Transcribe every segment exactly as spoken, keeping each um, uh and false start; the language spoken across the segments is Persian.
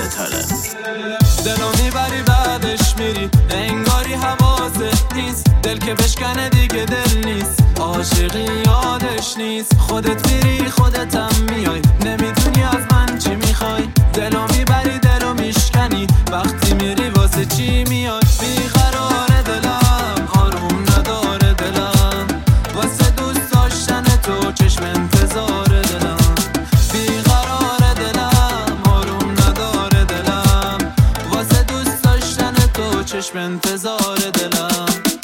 بتره. دلو میبری بعدش میری انگاری حواست نیست، دل که بشکنه دیگه دل نیست، عاشقی یادش نیست، خودت میری خودتم میای، نمیدونی از من چی میخوای، دلو میبری دلو میشکنی، وقتی میری واسه چی میای، بیقرار دلم آروم نداره دلم، واسه دوست داشتن تو چشم انتظار دلم، بیقرار دلم آروم نداره دلم، واسه دوست داشتن تو چشم انتظار دلم.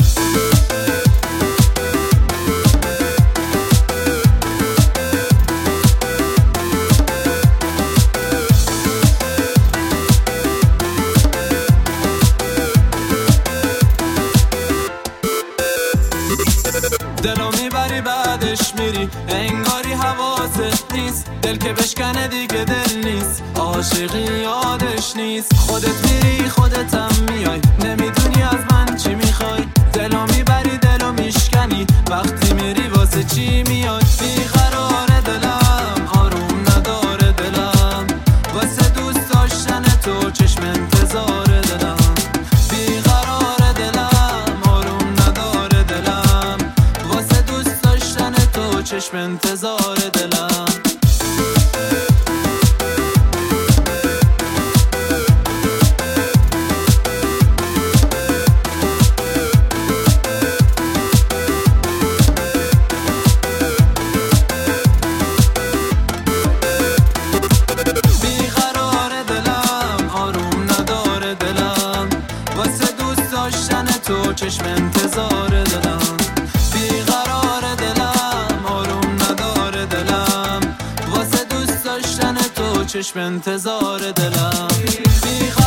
دلو میبری بعدش میری انگاری حواست نیست، دل که بشکنه دیگه دل نیست، عاشقی یادش نیست، خودت میری خودتم میای، نمیدونی از من چی میخوای، دلو میبری دلو میشکنی، وقتی میری واسه چی میای، بیقرار دلم آروم نداره دلم، واسه دوست داشتن تو چشم انتظار دلم، بیقرار دلم آروم نداره دلم، واسه دوست داشتن تو چشم انتظار دلم. بیقرار دلم آروم نداره دلم، واسه دوست داشتن تو چشم انتظار دلم، بیقرار دلم آروم نداره دلم، واسه دوست داشتن تو چشم انتظار دلم.